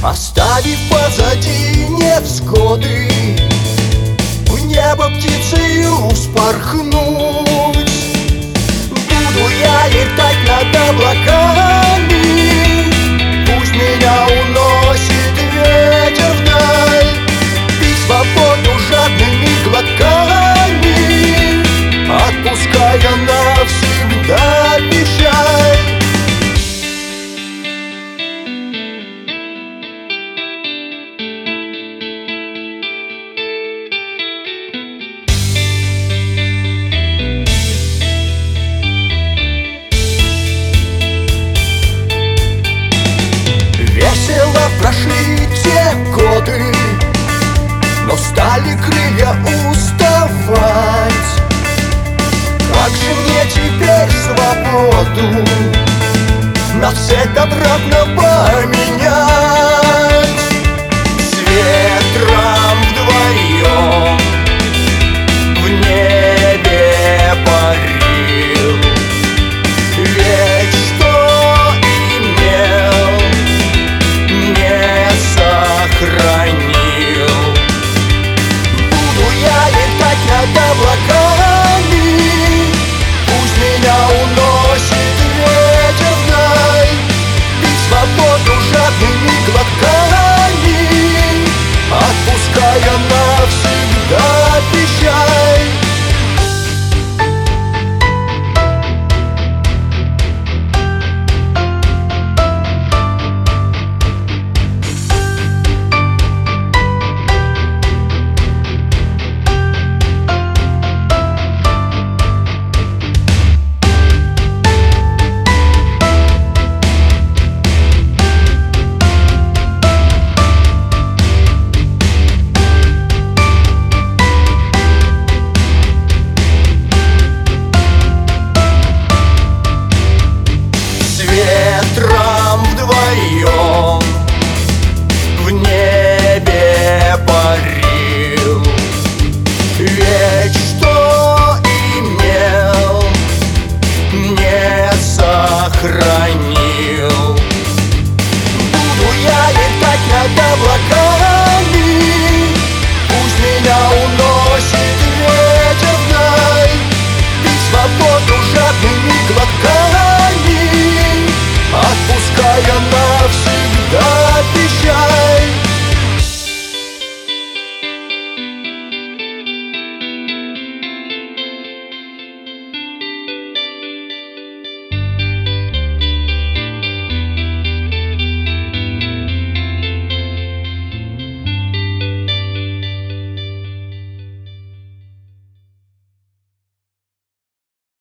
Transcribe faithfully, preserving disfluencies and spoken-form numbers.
Оставив позади невзгоды, в небо птицею вспорхнуть. Буду я летать над облаками, пусть меня уносит ветер вдаль. Пить свободу жадными глотками, отпуская навсегда печаль. Весело прошли те годы, но стали крылья уставать. Как же мне теперь свободу навсегда обратно поменять? С ветром вдвоем в небе парил, ведь что имел, не сохранил. Буду я летать над облаками, пусть меня уносит ветер вдаль. Пить свободу жадными глотками, отпуская навсегда печаль. Ветром вдвоем в небе парил, ведь что имел, не сохранил. Буду я летать над облаками,